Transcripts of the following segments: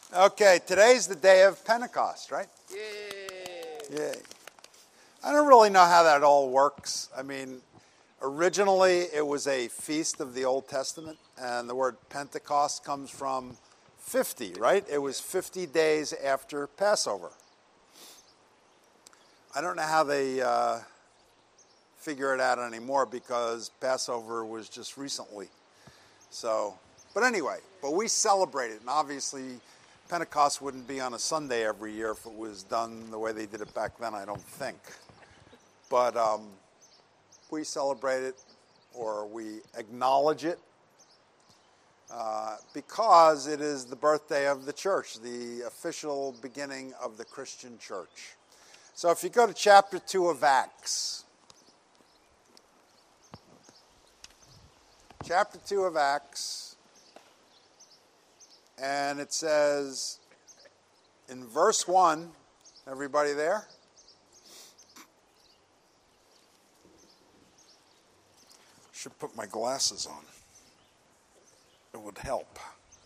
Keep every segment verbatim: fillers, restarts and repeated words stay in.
Okay, today's the day of Pentecost, right? Yay! Yay. I don't really know how that all works. I mean, originally it was a feast of the Old Testament, and the word Pentecost comes from fifty, right? It was fifty days after Passover. I don't know how they uh, figure it out anymore because Passover was just recently. So, but anyway, but we celebrate it, and obviously Pentecost wouldn't be on a Sunday every year if it was done the way they did it back then, I don't think. But um, we celebrate it, or we acknowledge it, uh, because it is the birthday of the church, the official beginning of the Christian church. So if you go to chapter two of Acts, chapter two of Acts, and it says in verse one, everybody there? Should put my glasses on. It would help.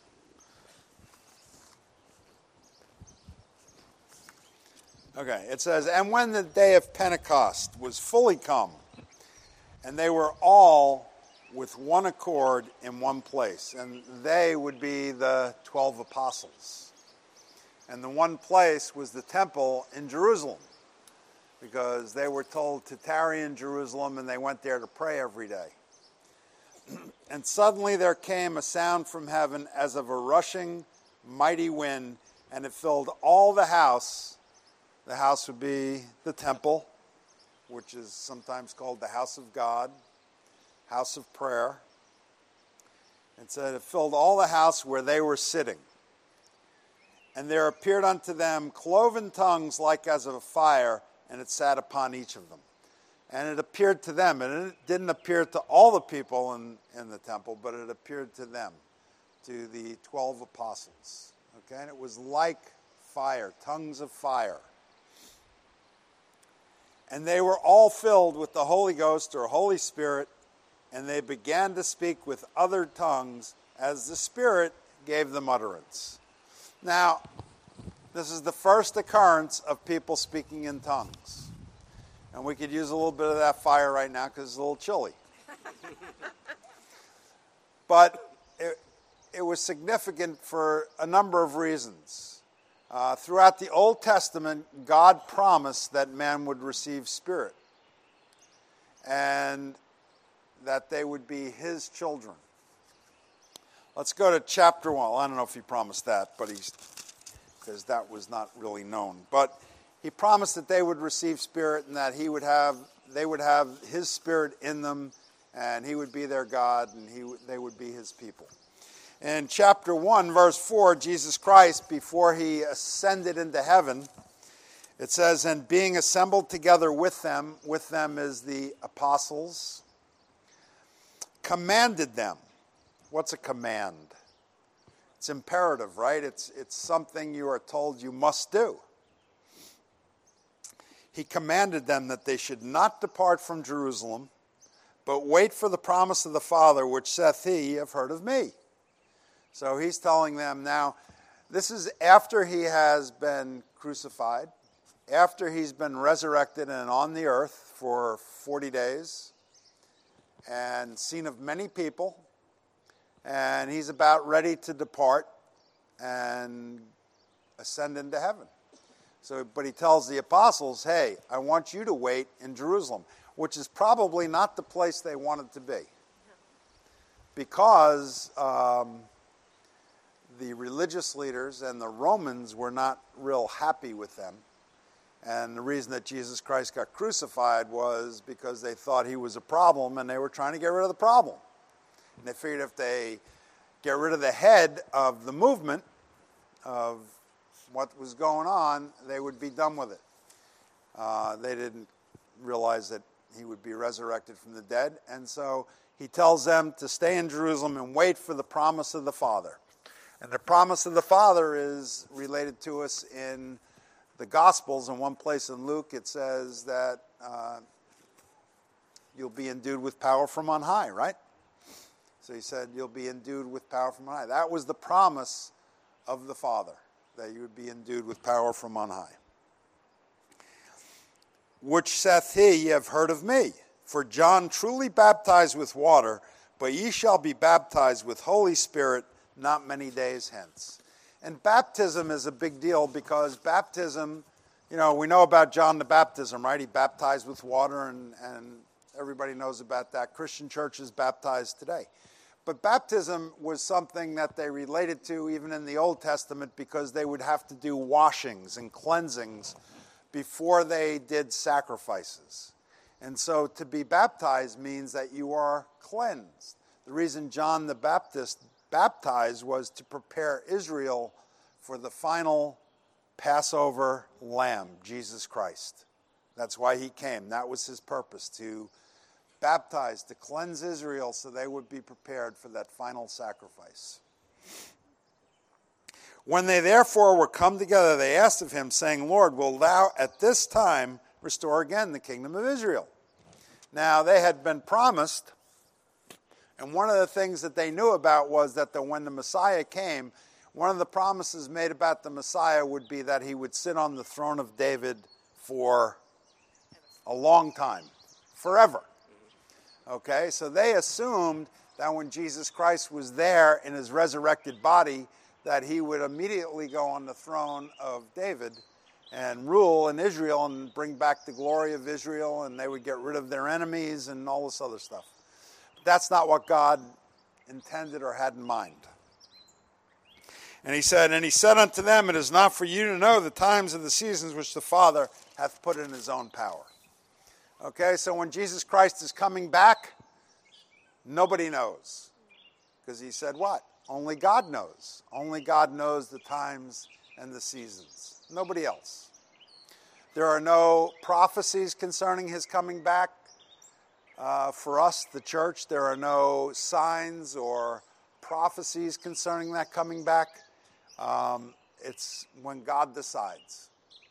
Okay, it says, and when the day of Pentecost was fully come, and they were all with one accord in one place, and they would be the twelve apostles. And the one place was the temple in Jerusalem, because they were told to tarry in Jerusalem, and they went there to pray every day. And suddenly there came a sound from heaven as of a rushing mighty wind, and it filled all the house. The house would be the temple, which is sometimes called the house of God, house of prayer. It said it filled all the house where they were sitting. And there appeared unto them cloven tongues like as of a fire, and it sat upon each of them. And it appeared to them, and it didn't appear to all the people in, in the temple, but it appeared to them, to the twelve apostles. Okay, and it was like fire, tongues of fire. And they were all filled with the Holy Ghost or Holy Spirit, and they began to speak with other tongues as the Spirit gave them utterance. Now, this is the first occurrence of people speaking in tongues. And we could use a little bit of that fire right now because it's a little chilly. But it, it was significant for a number of reasons. Uh, throughout the Old Testament, God promised that man would receive Spirit, and that they would be his children. Let's go to chapter one. Well, I don't know if he promised that, but he's, because that was not really known. But he promised that they would receive Spirit, and that he would have, they would have his Spirit in them, and he would be their God, and he, they would be his people. In chapter one, verse four, Jesus Christ, before he ascended into heaven, it says, and being assembled together with them, with them is the apostles, commanded them. What's a command? It's imperative, right? It's, it's something you are told you must do. He commanded them that they should not depart from Jerusalem, but wait for the promise of the Father, which saith he, ye have heard of me. So he's telling them now, this is after he has been crucified, after he's been resurrected and on the earth for forty days, and seen of many people, and he's about ready to depart and ascend into heaven. So, but he tells the apostles, hey, I want you to wait in Jerusalem, which is probably not the place they wanted to be. Because um, the religious leaders and the Romans were not real happy with them. And the reason that Jesus Christ got crucified was because they thought he was a problem, and they were trying to get rid of the problem. And they figured if they get rid of the head of the movement, of what was going on, they would be done with it. Uh, they didn't realize that he would be resurrected from the dead. And so he tells them to stay in Jerusalem and wait for the promise of the Father. And the promise of the Father is related to us in the Gospels. In one place in Luke, it says that uh, you'll be endued with power from on high, right? So he said, you'll be endued with power from on high. That was the promise of the Father. that you would be endued with power from on high. Which saith he, ye have heard of me. For John truly baptized with water, but ye shall be baptized with Holy Spirit not many days hence. And baptism is a big deal because baptism, you know, we know about John the Baptism, right? He baptized with water, and, and everybody knows about that. Christian churches baptize today. But baptism was something that they related to even in the Old Testament because they would have to do washings and cleansings before they did sacrifices. And so to be baptized means that you are cleansed. The reason John the Baptist baptized was to prepare Israel for the final Passover lamb, Jesus Christ. That's why he came. That was his purpose, to baptize, to cleanse Israel so they would be prepared for that final sacrifice. When they therefore were come together, they asked of him, saying, Lord, wilt thou at this time restore again the kingdom of Israel? Now, they had been promised, and one of the things that they knew about was that the, when the Messiah came, one of the promises made about the Messiah would be that he would sit on the throne of David for a long time, forever. Okay, so they assumed that when Jesus Christ was there in his resurrected body, that he would immediately go on the throne of David and rule in Israel and bring back the glory of Israel, and they would get rid of their enemies and all this other stuff. But that's not what God intended or had in mind. And he said, and he said unto them, it is not for you to know the times and the seasons which the Father hath put in his own power. Okay, so when Jesus Christ is coming back, nobody knows. Because he said what? Only God knows. Only God knows the times and the seasons. Nobody else. There are no prophecies concerning his coming back. Uh, for us, the church, there are no signs or prophecies concerning that coming back. Um, it's when God decides.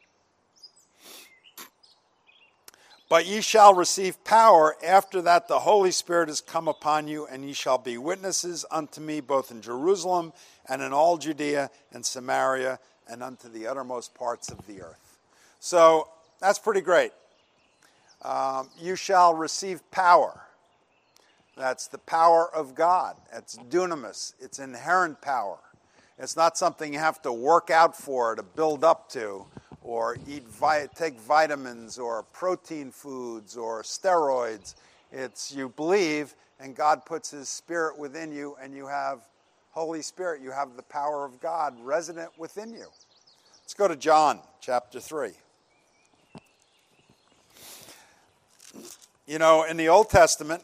But ye shall receive power after that the Holy Spirit is come upon you, and ye shall be witnesses unto me both in Jerusalem and in all Judea and Samaria and unto the uttermost parts of the earth. So that's pretty great. Um, you shall receive power. That's the power of God. It's dunamis. It's inherent power. It's not something you have to work out for, to build up to, or eat, take vitamins or protein foods or steroids. It's you believe, and God puts his Spirit within you, and you have Holy Spirit. You have the power of God resident within you. Let's go to John chapter three. You know, in the Old Testament,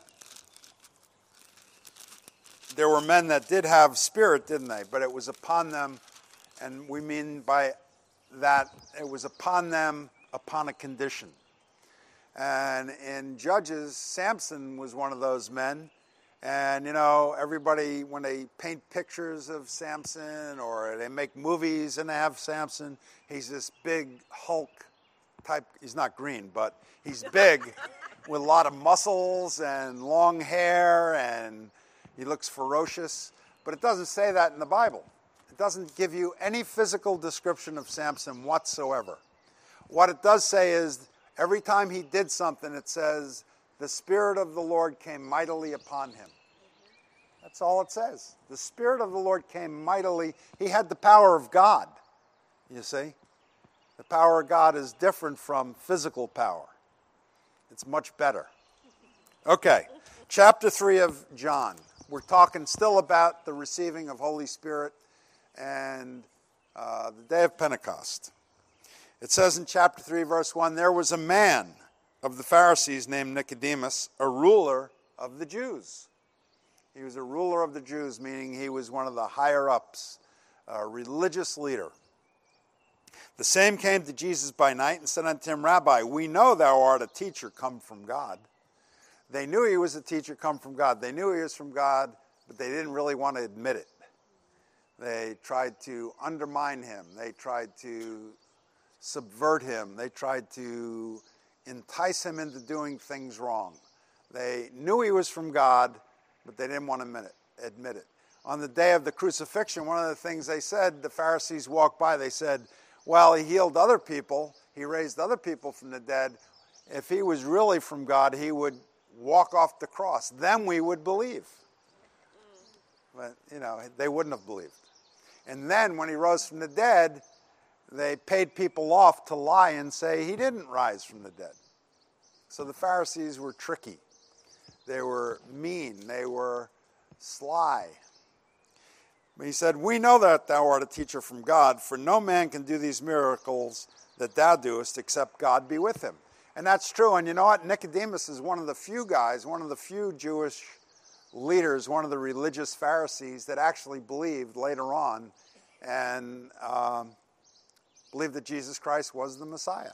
there were men that did have spirit, didn't they? But it was upon them, and we mean by that it was upon them upon a condition. And in Judges, Samson was one of those men. And, you know, everybody, when they paint pictures of Samson or they make movies and they have Samson, he's this big Hulk type. He's not green, but he's big with a lot of muscles and long hair, and he looks ferocious. But it doesn't say that in the Bible. It doesn't give you any physical description of Samson whatsoever. What it does say is every time he did something, it says, the Spirit of the Lord came mightily upon him. That's all it says. The Spirit of the Lord came mightily. He had the power of God, you see. The power of God is different from physical power. It's much better. Okay, chapter three of John. We're talking still about the receiving of Holy Spirit and uh, the day of Pentecost. It says in chapter three, verse one, there was a man of the Pharisees named Nicodemus, a ruler of the Jews. He was a ruler of the Jews, meaning he was one of the higher-ups, a religious leader. The same came to Jesus by night and said unto him, Rabbi, we know thou art a teacher come from God. They knew he was a teacher come from God. They knew he was from God, but they didn't really want to admit it. They tried to undermine him. They tried to subvert him. They tried to entice him into doing things wrong. They knew he was from God, but they didn't want to admit it. Admit it. on the day of the crucifixion, one of the things they said, the Pharisees walked by, they said, well, he healed other people, he raised other people from the dead. If he was really from God, he would walk off the cross. Then we would believe. But, you know, they wouldn't have believed. And then when he rose from the dead, they paid people off to lie and say he didn't rise from the dead. So the Pharisees were tricky. They were mean. They were sly. But he said, we know that thou art a teacher from God, for no man can do these miracles that thou doest except God be with him. And that's true. And you know what? Nicodemus is one of the few guys, one of the few Jewish leaders, one of the religious Pharisees that actually believed later on and um, believed that Jesus Christ was the Messiah.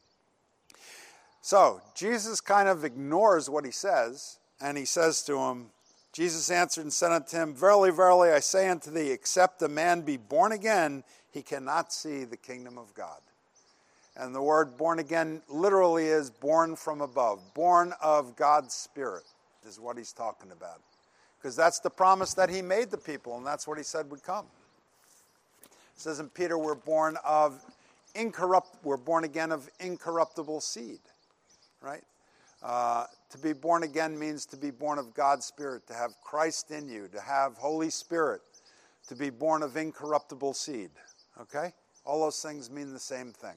So Jesus kind of ignores what he says, and he says to him, Jesus answered and said unto him, verily, verily, I say unto thee, except a man be born again, he cannot see the kingdom of God. And the word born again literally is born from above. Born of God's Spirit is what he's talking about. Because that's the promise that he made the people, and that's what he said would come. It says in Peter, we're born of incorrupt, we're born again of incorruptible seed, right? Uh, to be born again means to be born of God's Spirit, to have Christ in you, to have Holy Spirit, to be born of incorruptible seed, okay? All those things mean the same thing.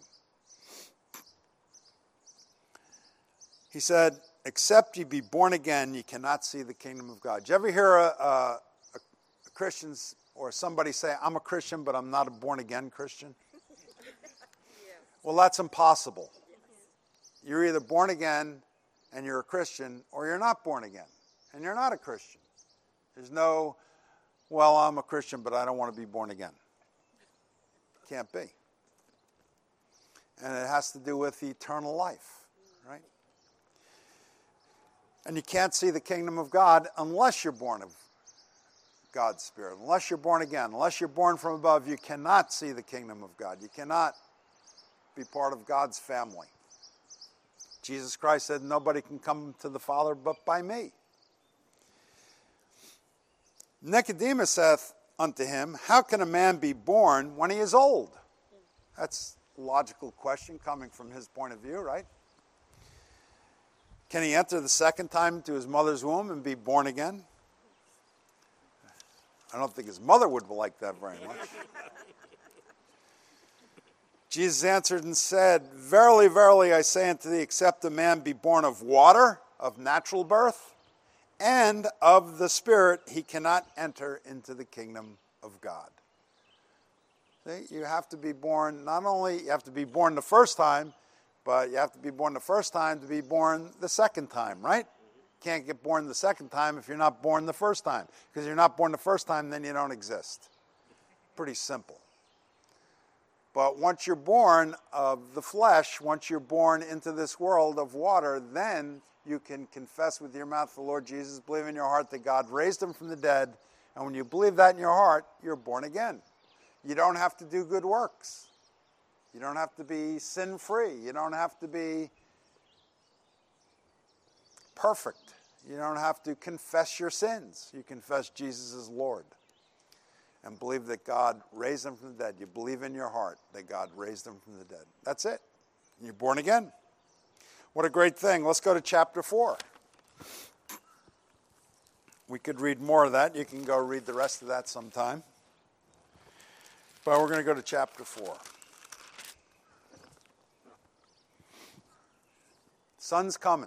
He said, except ye be born again, ye cannot see the kingdom of God. Did you ever hear a, a, a Christian or somebody say, I'm a Christian, but I'm not a born-again Christian? Yes. Well, that's impossible. You're either born again and you're a Christian, or you're not born again and you're not a Christian. There's no, well, I'm a Christian, but I don't want to be born again. Can't be. And it has to do with eternal life, right? And you can't see the kingdom of God unless you're born of God's Spirit. Unless you're born again. Unless you're born from above, you cannot see the kingdom of God. You cannot be part of God's family. Jesus Christ said, nobody can come to the Father but by me. Nicodemus saith unto him, how can a man be born when he is old? That's a logical question coming from his point of view, right? Can he enter the second time into his mother's womb and be born again? I don't think his mother would like that very much. Jesus answered and said, verily, verily, I say unto thee, except a man be born of water, of natural birth, and of the Spirit, he cannot enter into the kingdom of God. See, you have to be born, not only you have to be born the first time, but you have to be born the first time to be born the second time, right? You can't get born the second time if you're not born the first time. Because if you're not born the first time, then you don't exist. Pretty simple. But once you're born of the flesh, once you're born into this world of water, then you can confess with your mouth the Lord Jesus, believe in your heart that God raised him from the dead, and when you believe that in your heart, you're born again. You don't have to do good works. You don't have to be sin-free. You don't have to be perfect. You don't have to confess your sins. You confess Jesus as Lord and believe that God raised him from the dead. You believe in your heart that God raised him from the dead. That's it. You're born again. What a great thing. Let's go to chapter four. We could read more of that. You can go read the rest of that sometime. But we're going to go to chapter four. Sun's coming.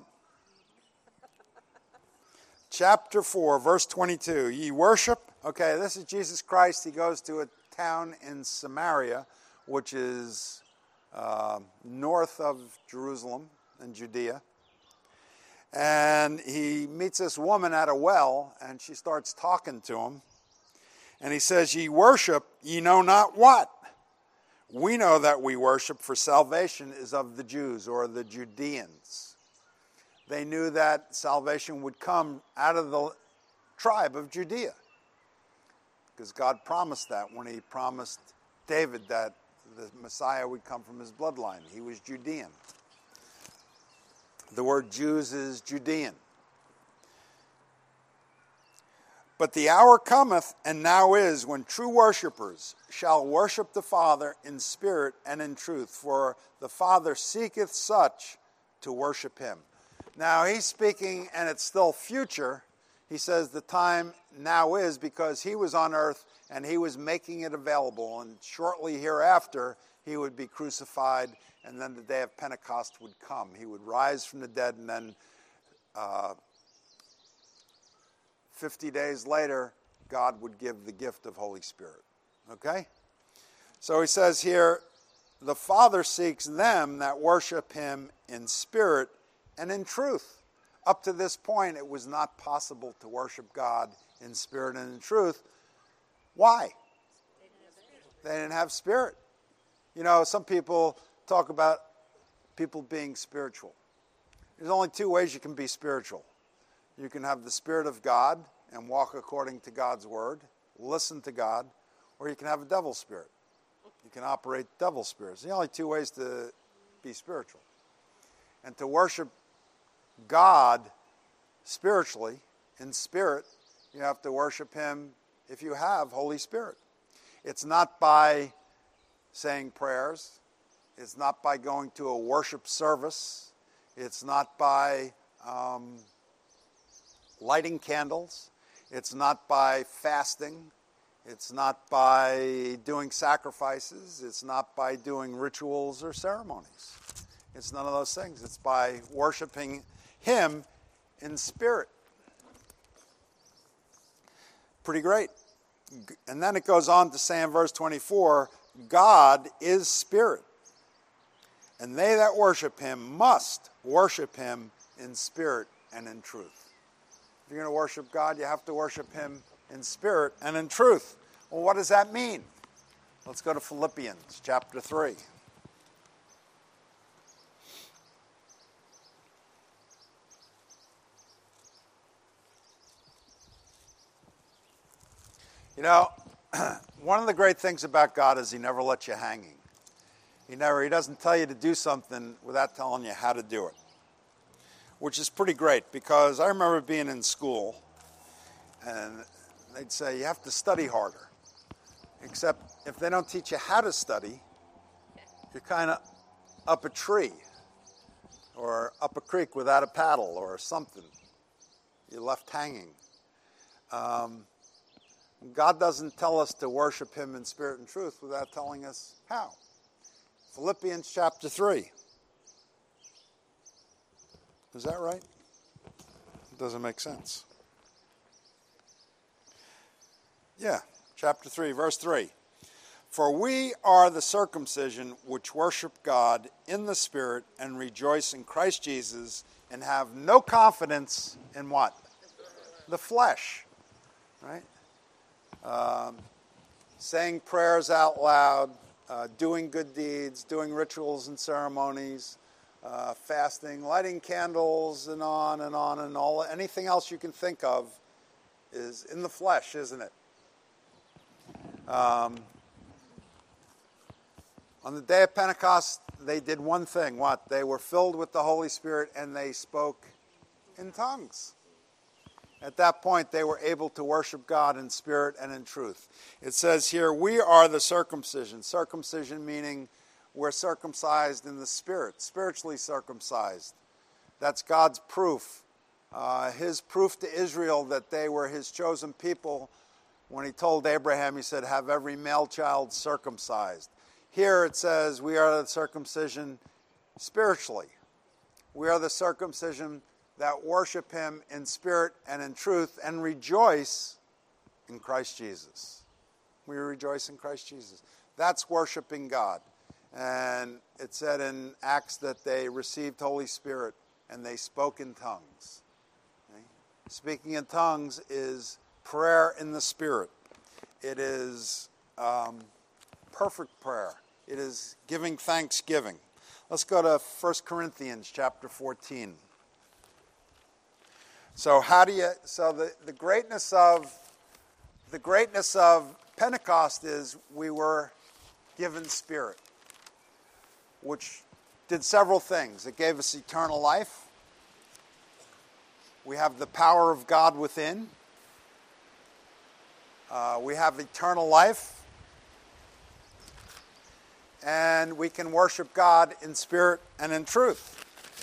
Chapter four, verse twenty-two. Ye worship. Okay, this is Jesus Christ. He goes to a town in Samaria, which is uh, north of Jerusalem and Judea. And he meets this woman at a well, and she starts talking to him. And he says, ye worship, ye know not what. We know that we worship, for salvation is of the Jews, or the Judeans. They knew that salvation would come out of the tribe of Judea, because God promised that when he promised David that the Messiah would come from his bloodline. He was Judean. The word Jews is Judean. But the hour cometh, and now is, when true worshipers shall worship the Father in spirit and in truth, for the Father seeketh such to worship him. Now he's speaking, and it's still future. He says the time now is because he was on earth and he was making it available, and shortly hereafter he would be crucified, and then the day of Pentecost would come. He would rise from the dead, and then uh, fifty days later, God would give the gift of Holy Spirit. Okay? So he says here, the Father seeks them that worship him in spirit and in truth. Up to this point, it was not possible to worship God in spirit and in truth. Why? They didn't have spirit. You know, some people talk about people being spiritual. There's only two ways you can be spiritual. You can have the Spirit of God and walk according to God's word, listen to God, or you can have a devil spirit. You can operate devil spirits. The only two ways to be spiritual. And to worship God spiritually, in spirit, you have to worship him if you have Holy Spirit. It's not by saying prayers. It's not by going to a worship service. It's not by um, lighting candles. It's not by fasting. It's not by doing sacrifices. It's not by doing rituals or ceremonies. It's none of those things. It's by worshiping him in spirit. Pretty great. And then it goes on to say in verse twenty-four, God is spirit, and they that worship him must worship him in spirit and in truth. If you're going to worship God, you have to worship him in spirit and in truth. Well, what does that mean? Let's go to Philippians chapter three. You know, one of the great things about God is he never lets you hanging. He never, he doesn't tell you to do something without telling you how to do it, which is pretty great, because I remember being in school and they'd say you have to study harder, except if they don't teach you how to study, you're kind of up a tree or up a creek without a paddle or something. You're left hanging. Um, God doesn't tell us to worship him in spirit and truth without telling us how. Philippians chapter three. Is that right? It doesn't make sense. Yeah, chapter three, verse three. For we are the circumcision which worship God in the Spirit and rejoice in Christ Jesus and have no confidence in what? The flesh. Right? Um, saying prayers out loud, uh, doing good deeds, doing rituals and ceremonies, uh, fasting, lighting candles, and on and on and all. Anything else you can think of is in the flesh, isn't it? Um, on the day of Pentecost, they did one thing. What? They were filled with the Holy Spirit and they spoke in tongues. At that point, they were able to worship God in spirit and in truth. It says here, we are the circumcision. Circumcision meaning we're circumcised in the spirit, spiritually circumcised. That's God's proof. Uh, his proof to Israel that they were his chosen people. When he told Abraham, he said, have every male child circumcised. Here it says, we are the circumcision spiritually. We are the circumcision that worship him in spirit and in truth and rejoice in Christ Jesus. We rejoice in Christ Jesus. That's worshiping God. And it said in Acts that they received Holy Spirit and they spoke in tongues. Okay? Speaking in tongues is prayer in the Spirit. It is um, perfect prayer. It is giving thanksgiving. Let's go to First Corinthians chapter fourteen. So how do you, so the, the greatness of, the greatness of Pentecost is we were given Spirit, which did several things. It gave us eternal life. We have the power of God within. Uh, we have eternal life, and we can worship God in spirit and in truth.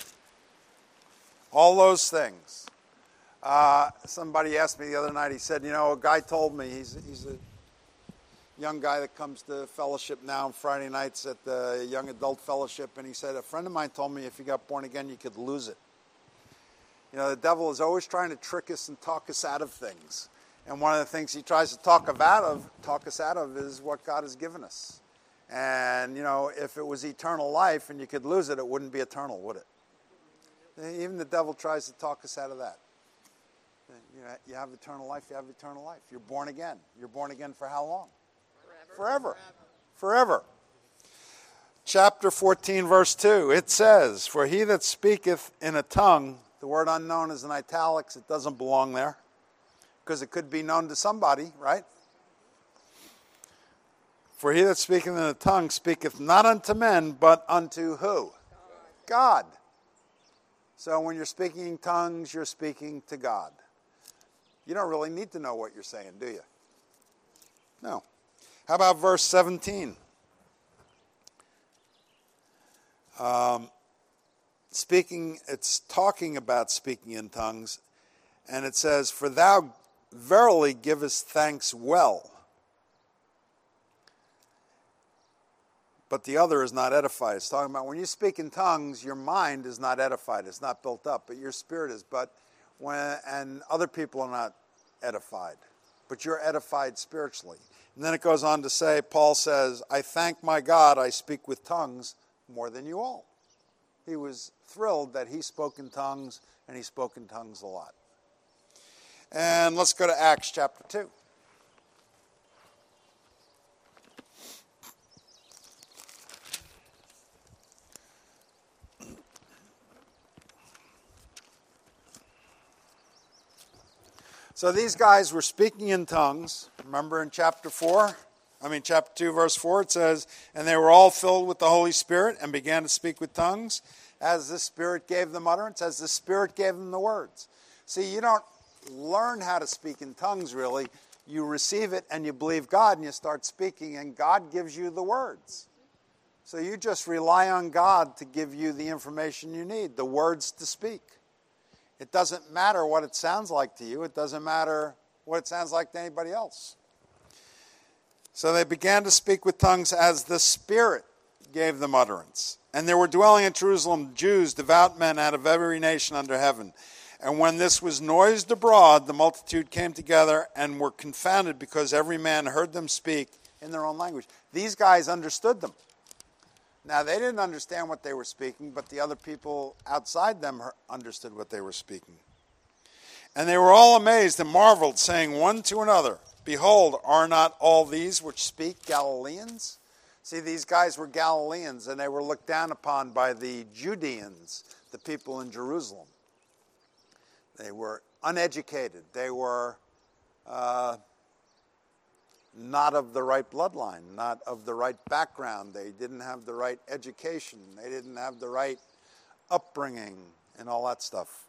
All those things. Uh, somebody asked me the other night, he said, you know, a guy told me, he's, he's a young guy that comes to fellowship now on Friday nights at the Young Adult Fellowship, and he said, a friend of mine told me if you got born again, you could lose it. You know, the devil is always trying to trick us and talk us out of things. And one of the things he tries to talk us out of, talk us out of is what God has given us. And, you know, if it was eternal life and you could lose it, it wouldn't be eternal, would it? Even the devil tries to talk us out of that. You know, you have eternal life, you have eternal life. You're born again. You're born again for how long? Forever. Forever. Forever. Chapter fourteen, verse two, it says, for he that speaketh in a tongue, the word unknown is in italics, it doesn't belong there. Because it could be known to somebody, right? For he that speaketh in a tongue speaketh not unto men, but unto who? God. God. So when you're speaking in tongues, you're speaking to God. You don't really need to know what you're saying, do you? No. How about verse seventeen? Um, speaking, it's talking about speaking in tongues, and it says, for thou verily givest thanks well, but the other is not edified. It's talking about when you speak in tongues, your mind is not edified. It's not built up, but your spirit is. But when and other people are not edified, but you're edified spiritually. And then it goes on to say, Paul says, I thank my God I speak with tongues more than you all. He was thrilled that he spoke in tongues, and he spoke in tongues a lot. And let's go to Acts chapter two. So these guys were speaking in tongues. Remember in chapter four? I mean chapter two, verse four, it says, and they were all filled with the Holy Spirit and began to speak with tongues as the Spirit gave them utterance, as the Spirit gave them the words. See, you don't learn how to speak in tongues, really. You receive it and you believe God and you start speaking, and God gives you the words. So you just rely on God to give you the information you need, the words to speak. It doesn't matter what it sounds like to you. It doesn't matter what it sounds like to anybody else. So they began to speak with tongues as the Spirit gave them utterance. And there were dwelling in Jerusalem Jews, devout men out of every nation under heaven. And when this was noised abroad, the multitude came together and were confounded because every man heard them speak in their own language. These guys understood them. Now, they didn't understand what they were speaking, but the other people outside them understood what they were speaking. And they were all amazed and marveled, saying one to another, behold, are not all these which speak Galileans? See, these guys were Galileans, and they were looked down upon by the Judeans, the people in Jerusalem. They were uneducated. They were uh, not of the right bloodline, not of the right background. They didn't have the right education. They didn't have the right upbringing and all that stuff.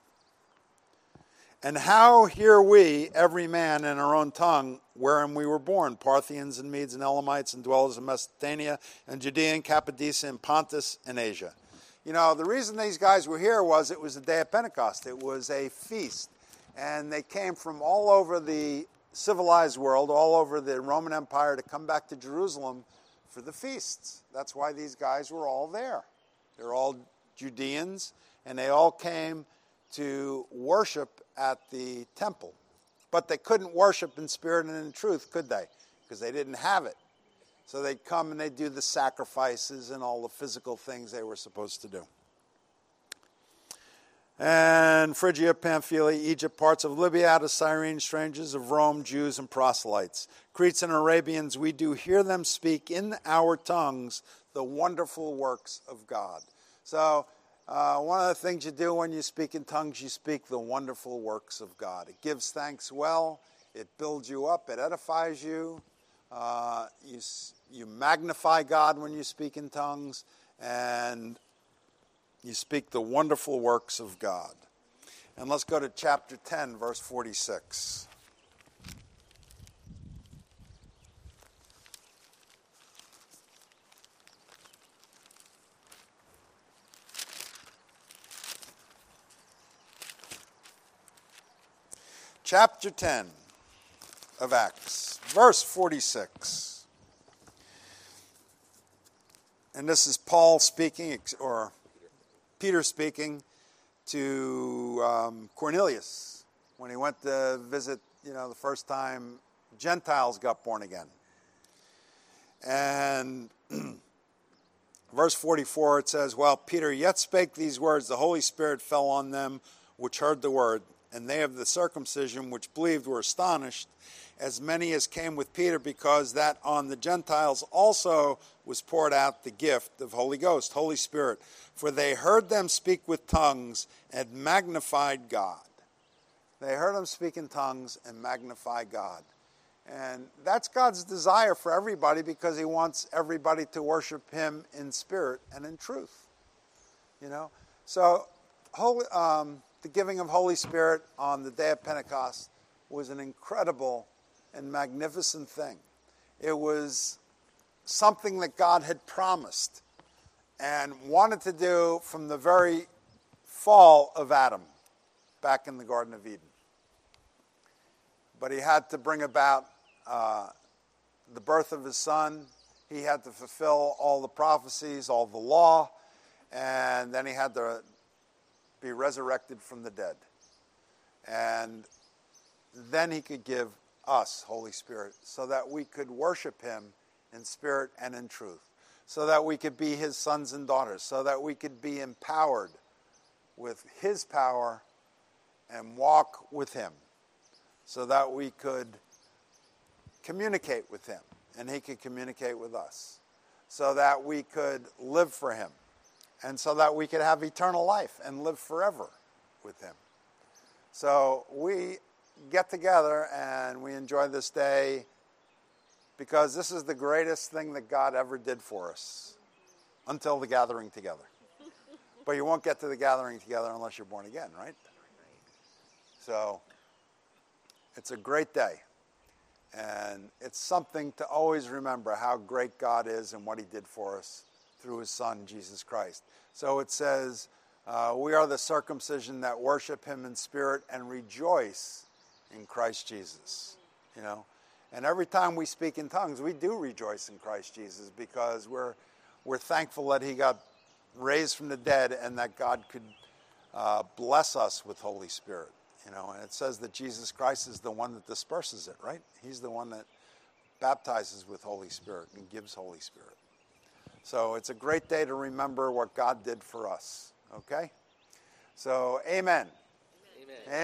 And how hear we, every man in our own tongue, wherein we were born, Parthians and Medes and Elamites and dwellers in Mesopotamia and Judea and Cappadocia and Pontus and Asia. You know, the reason these guys were here was it was the day of Pentecost. It was a feast. And they came from all over the civilized world, all over the Roman Empire, to come back to Jerusalem for the feasts. That's why these guys were all there. They're all Judeans, and they all came to worship at the temple. But they couldn't worship in spirit and in truth, could they? Because they didn't have it. So they'd come and they'd do the sacrifices and all the physical things they were supposed to do. And Phrygia, Pamphylia, Egypt, parts of Libya, out of Cyrene, strangers of Rome, Jews and proselytes. Cretes and Arabians, we do hear them speak in our tongues the wonderful works of God. So uh, one of the things you do when you speak in tongues, you speak the wonderful works of God. It gives thanks well. It builds you up. It edifies you. Uh, you, you magnify God when you speak in tongues, and you speak the wonderful works of God. And let's go to chapter ten, verse forty-six. chapter ten of Acts, verse forty-six. And this is Paul speaking, or Peter speaking to um, Cornelius when he went to visit, you know, the first time Gentiles got born again. And verse forty-four, it says, "While Peter yet spake these words, the Holy Spirit fell on them which heard the word, and they of the circumcision which believed were astonished, as many as came with Peter, because that on the Gentiles also was poured out the gift of Holy Ghost," Holy Spirit. "For they heard them speak with tongues and magnified God." They heard them speak in tongues and magnify God. And that's God's desire for everybody, because he wants everybody to worship him in spirit and in truth. You know? So holy, um, the giving of Holy Spirit on the day of Pentecost was an incredible and magnificent thing. It was something that God had promised and wanted to do from the very fall of Adam back in the Garden of Eden. But he had to bring about uh, the birth of his son. He had to fulfill all the prophecies, all the law, and then he had to be resurrected from the dead. And then he could give us Holy Spirit so that we could worship him in spirit and in truth, so that we could be his sons and daughters, so that we could be empowered with his power and walk with him, so that we could communicate with him and he could communicate with us, so that we could live for him, and so that we could have eternal life and live forever with him. So we get together and we enjoy this day because this is the greatest thing that God ever did for us until the gathering together. But you won't get to the gathering together unless you're born again, right? So it's a great day. And it's something to always remember how great God is and what he did for us through his son, Jesus Christ. So it says, uh, we are the circumcision that worship him in spirit and rejoice in Christ Jesus. You know, and every time we speak in tongues, we do rejoice in Christ Jesus, because we're we're thankful that he got raised from the dead and that God could uh, bless us with Holy Spirit. You know, and it says that Jesus Christ is the one that disperses it, right? He's the one that baptizes with Holy Spirit and gives Holy Spirit. So it's a great day to remember what God did for us, okay? So, amen. Amen.